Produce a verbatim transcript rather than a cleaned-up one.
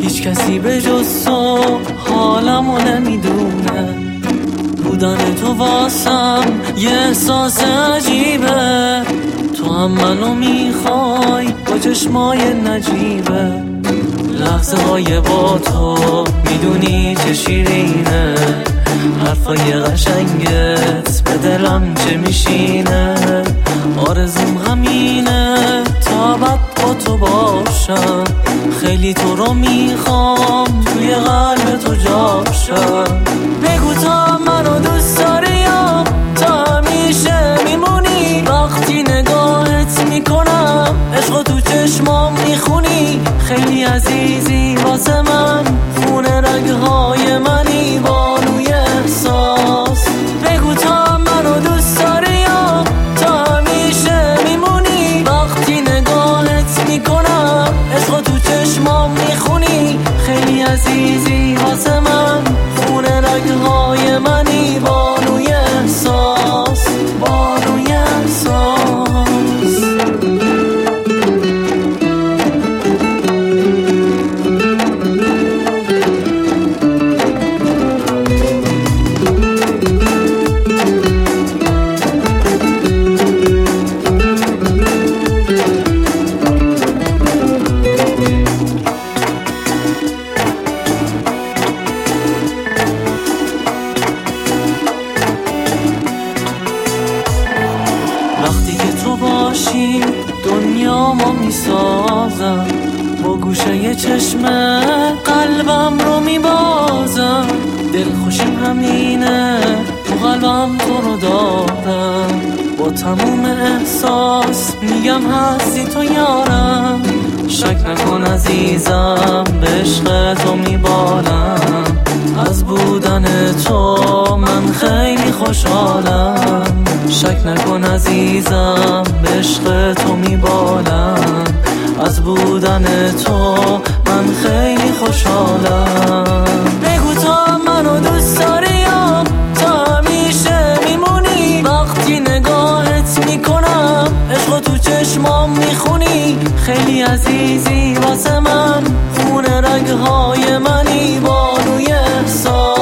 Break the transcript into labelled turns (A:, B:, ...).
A: هیچ کسی به جز تو حالمو نمیدونه. بودن تو واسم یه احساس عجیبه، تو هم منو میخوای با چشمای نجیبه. لحظه های با تو میدونی چه شیرینه، حرفای قشنگت به دلم چه میشینه. آرزوم همینه تا بعد با تو باشم، خیلی تو رو میخوام توی قلب تو جاشم. بگو تا منو دوست داری یا تا همیشه میمونی. وقتی نگاهت میکنم عشق تو چشمام میخونی. خیلی عزیزی واسه من، خونه رگهای منی، بانوی احساس. بگو تا منو دوست داری یا تا همیشه میمونی. وقتی نگاهت میکنم عشق تو چشمام میخونی. خیلی عزیزی واسه من، خونه رگهای منی، بانوی احساس، بانوی احساس. وقتی که تو باشی دنیا ما میسازم، با گوشه چشم قلبم رو میبازم. دلخوشیم همینه تو قلبم تو رو دارم، با تموم احساس میگم هستی تو یارم. شک نکن عزیزم به عشق تو میبالم، از بودن تو من خیلی خوشحالم. شک نکن عزیزم به عشق تو میبالم، از بودن تو من خیلی خوشحالم. بگو تا منو دوست داری یا تا همیشه میمونی. وقتی نگاهت میکنم عشق تو چشمام میخونی. خیلی عزیزی واسه من، خونه رگهای منی، بانوی احساس.